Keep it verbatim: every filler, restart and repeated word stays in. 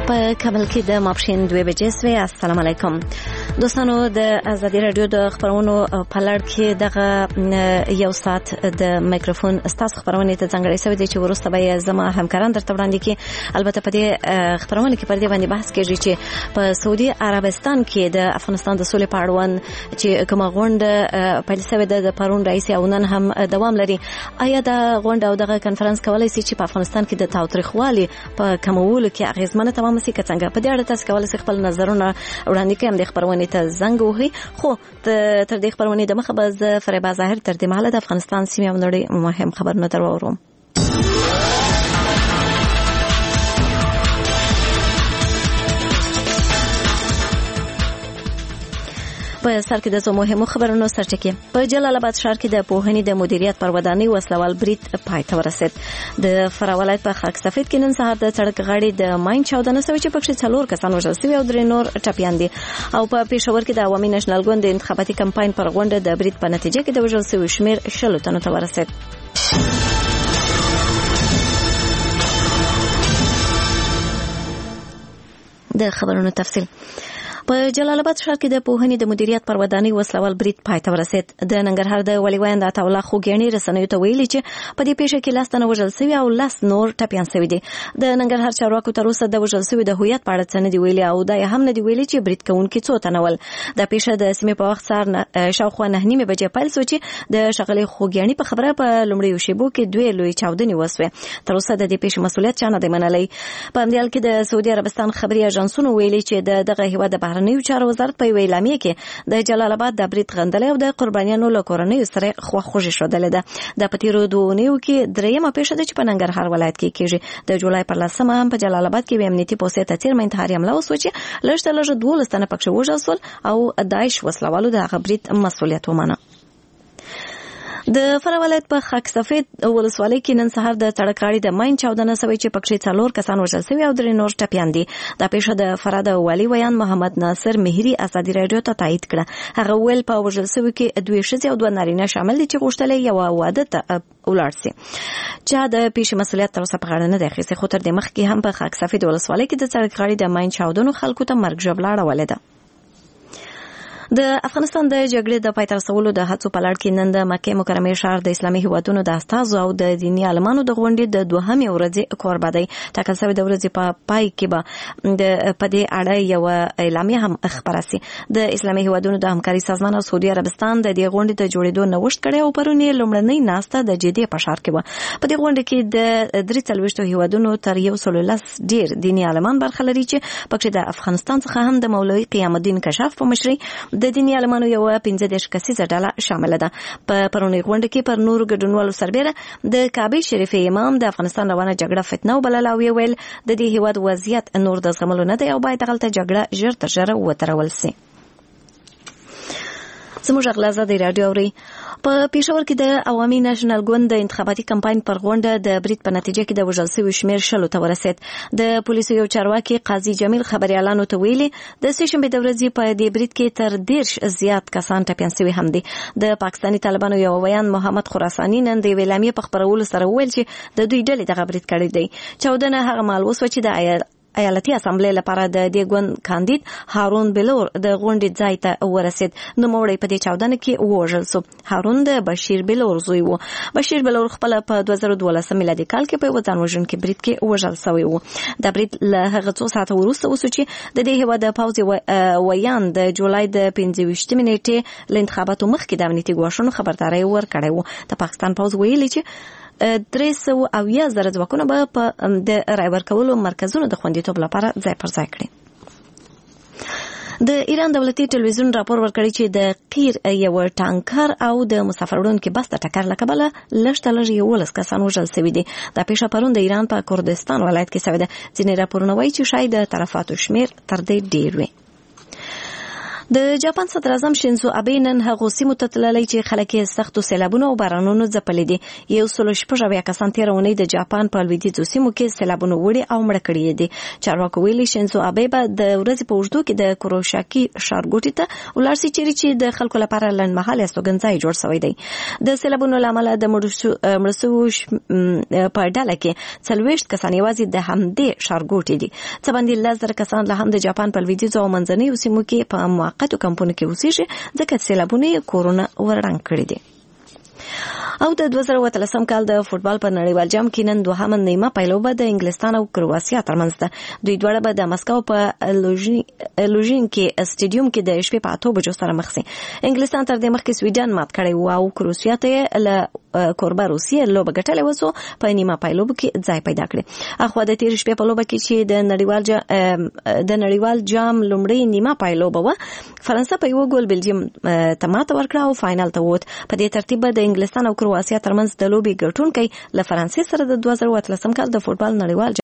په کابل کې د ماپښین دوه بجې سوې. السلام علیکم دوستانو. د ازادي رادیو د خبرونو په لړ کې دغه یو ساعت د میکروفون ستاسو خبرونه ته ځانګړې شوې دي چې وروسته به زما همکاران درته وړاندې کړي. البته په دې خبرونه کې پر دې باندې بحث کېږي چې په سعودي عربستان کې د افغانستان د سولې په اړوند چې کومه غونډه پیل شوې ده د پرون رئیس او نن هم دوام لري، آیا د غونډه او دغه کنفرانس کولای شي چې په افغانستان کې د تاوتریخوالي په کمولو کې اغیزمنه تمام سي که څنګه؟ په دې اړه تاسو کولای شئ خپل نظرونه وړاندې کړئ. د خبرونې ته زنګ وهي. خو تر دې خبرونې د مخه به زه فریبا ظاهر تر دې مهاله د افغانستان سیمې او نړۍ مهم خبرونه در واورم. په سر کې د څو مهمو خبرونو سرچکه. په جلال آباد ښار کې د پوهنې د مدیریت پر ودانۍ وسلوال برید پای ته ورسید. د فراه ولایت په خاک سفید کې نن سهار د سړک غاړې د ماین چاودنه شوې چې پکې څلور کسان وژل شوي او درې نور ټپیان دي. او په پېښور کې د عوامي نېشنل ګوند د انتخاباتي کمپاین پر غونډه د برید په نتیجه کې د وژل شوي شمیر شلو تنو ته ورسید. د خبرونو تفصیل. په جلال آباد ښار کې د پوهنې د مدیریت پر ودانۍ وسلوال برید پای ته ورسید. د ننګرهار د ولي ویاند عطاالله خوګیاڼي رسنیو ته ویلي چې په دې پیښه کې لاس تنه وژل شوي او لاس نور ټپیان شوي دي. د ننګرهار چارواکو تر اوسه د وژل شوي د هویت په اړه څه نه دي ویلي او دا هم نه دي ویلي چې برید کوونکي څو تنه ول. د پیښه د سیمې په وخت سهار شاوخوا نه نیمې بجې پیل شو چې د ښاغلي خوګیاڼي په خبره په لومړیو شیبو کې دوه لوی چاودنې وسوې. تر اوسه د دې پیښې مسؤلیت چا نه دی منلی. په همدې حال کې د سعودي عربستان خبري اژانسونو ویلي چې د دغه هیواد د بهرنیو چارو وزارت په ویلامه کې د جلال آباد د برید غندلې او د قربانیانو له کورنۍ سره خواخوږي شودلې ده. د پتیرو دوونیو کې دریمه پیښه ده چې په ننګرهار ولایت کې کېږي. د جولای پر لسمه هم په جلال آباد کې امنیتي پولیسو ته تیر انتحاري حمله وسوه چې لږ تر لږه دولس تنه پکې وژل شول او داعش وسلوالو د هغه برید مسؤلیت ومنه. د فراه ولایت په خاک سفید ولسوالۍ کې نن سهار د سړک غاړې د ماین چاودنه شوې چې پکې څلور کسان وژل شوي او درې نور ټپیان دي. دا پیښه د فراه د والي ویاند محمد ناصر مهری ازادي رادیو ته تایید کړه. هغه ویل په وژل شوي کې دوه ښځې او دوه نارینه شامل دي چې غوښتل یو واده ته ولاړ شي. چا د پیښې مسؤلیت تر اوسه په غاړه نه دی اخیستی. خو تر دې مخکې هم په خاک سفید ولسوالۍ کې د سړک غاړې د ماین چاودنو خلکو ته مرګ ژوبله اړولې ده. د افغانستان د جګړې د پای ته رسولو د هڅو په لړ کې نن د مکې مکرمې ښار د اسلامي هیوادونو د استازو او د دیني عالمانو د غونډې د دوهمې ورځې کوربه دی. ټاکل شوې د ورځې په پای کې به د په دې اړه یو اعلامیه هم خپره شي. د اسلامي هیوادونو د همکاري سازمان او سعودي عربستان د دې غونډې د جوړېدو نوښت کړی او پرون یې لومړنۍ ناسته د جدې په ښار کې وه. په دې غونډه کې د درې څلوېښتو هیوادونو تر یو سلو لس ډېر دیني عالمان برخه لري چې پکې د افغانستان څخه هم د مولوي قیام الدین کشاف په مشرۍ د دیني عالمانو یو پنځه دېرش کسیزه ډله شامله ده. په پرونۍ غونډه کې پر نورو ګډونوالو سربېره د کعبې شریفې امام د افغانستان روانه جګړه فتنه وبلله او ویل د دې هیواد وضعیت نور د زغملو نه دی او باید هغلته جګړه ژر تر ژره وترول سي. زموږ اغلازه د رادیو اوري. په پېښور کې د عوامي نېشنل ګوند د انتخاباتي کمپاین پر غونډه د برید په نتیجه کې د وژل شوي شمیر شلو ته ورسید. د پولیسو یو چارواکي قاضي جمیل خبريالانو ته ویلي د سې شنبې د ورځې په دې برید کې تر دېرش زیات کسان ټپیان شوي هم دي. د پاکستاني طالبانو یو ویاند محمد خراساني نن د ویلامې په خبرولو سره ویل چې د دوی ډلې دغه برید کړی دی. چاودنه هغه مهال وسوه چې د ایالتي اسامبلې لپاره د دې ګوند کاندید هارون بلور د غونډې ځای ته ورسید. نوموړی په دې چاودنه کې ووژل شو. هارون د بشیر بلور زوی و. بشیر بلور خپل په دوه زره دولس میلادي کال کې په یو ځان وژونکي برید کې وژل شوی و. دا برید له هغه څو ساعته وروسته وسو چې د دې هیواد د پوځ ویاند د جولای د پنځه ویشتمې نیټې له انتخاباتو مخکې د امنیتي ګواښونو خبرداری ورکړی و. د پاکستان پوځ ویلي چې درې سوه اویا زره ځواکونه به په د رای ورکولو مرکزونو د خوندیتوب لپاره ځای پر ځای کړي. د ایران دولتي ټلویزیون راپور ورکړی چې د قیر یو ټانکر او د مسافروړونکو بس د ټکر له کبله لږ تر لږه یولس کسان وژل شوي دي. دا پیښه پرون د ایران په کردستان ولایت کې شوې ده. ځینې راپورونه وایي چې شاید د تلفاتو شمیر تر دې ډېر وي. د جاپان صدر اعظم شینزو ابه نن هغه سیمو ته تللی چې خلک یې سختو سیلابونو او بارانونو ځپلي دي. یو سل شپږ اویا کسان تېره اونۍ د جاپان په لویدیځو سیمو کې سیلابونو وړي او مړه کړي دي. چارواکو ویلي شینزو ابه به د ورځې په اوږدو کې د کوروشاکي ښارګوټي ته ولاړ شي چیرې چې د خلکو لپاره لنډمهاله استوګنځای جوړ شوی دی. د سیلابونو له امله د مړو شویو په ډله کې څلوېښت کسان یوازې د همدې ښارګوټي دي. څه باندې لس زره کسان لا هم د جاپان په لویدیځو او منځنیو سیمو کې په موقتو کمپونو کې اوسېږي ځکه سیلابونه یې کورونه ورړنګ کړي دي. او د دوه زره اتلسم کال د فوټبال په نړیوال جام کې نن دوهمه نیمه پیلوبه د انګلستان او کرواسیا ترمنځ ده. دوی دواړه به د مسکو په لوژینکي سټیډیوم کې د شپې په اته بجو سره مخ شي. انګلستان تر دې مخکې سویډن مات کړی و او کرواسیا ته له کوربه روسیې لوبه ګټلې وسو په نیمه پیلوبه کې ځای پیدا کړی. اخو د تیر شپې په لوبه کې چې د نړیوال جا د نړیوال جام لومړی نیمه پیلوبه و فرانسه په یو ګول بلجیم ته ماته ورکړه او فائنل ته ووت. په دې ترتیب د انګلستان او کرواسیا ترمنځ د لوبې ګټونکي له فرانسې سره د دوه زره اتلسم کال د فوټبال نړیوال